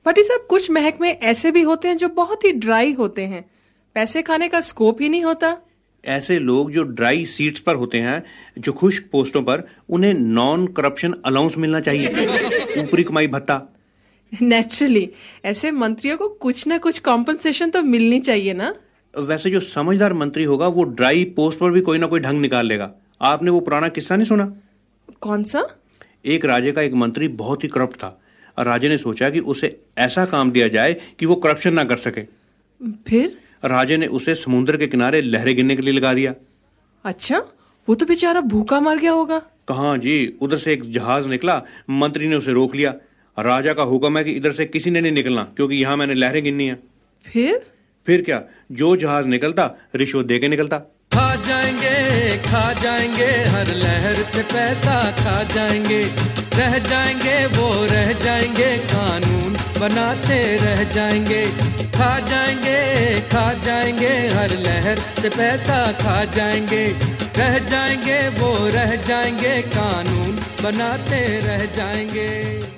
भट्टी साहब, कुछ महकमे ऐसे भी होते हैं जो बहुत ही ड्राई होते हैं, पैसे खाने का स्कोप ही नहीं होता। ऐसे लोग जो ड्राई सीट्स पर होते हैं, जो खुश्क पोस्टों पर, उन्हें नॉन करप्शन अलाउंस मिलना चाहिए, ऊपरी कमाई भत्ता। नेचुरली ऐसे मंत्रियों को कुछ ना कुछ कॉम्पनसेशन तो मिलनी चाहिए ना। वैसे जो समझदार मंत्री होगा वो ड्राई पोस्ट पर भी कोई ना कोई ढंग निकाल लेगा। आपने वो पुराना किस्सा नहीं सुना? कौन सा? एक राजे का एक मंत्री बहुत ही करप्ट था। राजे ने सोचा कि उसे ऐसा काम दिया जाए कि वो करप्शन ना कर सके। फिर राजे ने उसे समुद्र के किनारे लहरें गिनने के लिए लगा दिया। अच्छा, वो तो बेचारा भूखा मर गया होगा। कहाँ जी, उधर से एक जहाज निकला, मंत्री ने उसे रोक लिया। राजा का हुक्म है कि इधर से किसी ने नहीं निकलना, क्योंकि यहाँ मैंने लहरें गिननी है। फिर क्या, जो जहाज निकलता रिश्वत दे के निकलता। खा जाएंगे हर लहर से पैसा खा जाएंगे, रह जाएंगे वो रह जाएंगे, कानून बनाते रह जाएंगे। खा जाएंगे हर लहर से पैसा खा जाएंगे, रह जाएंगे वो रह जाएंगे, कानून बनाते रह जाएंगे।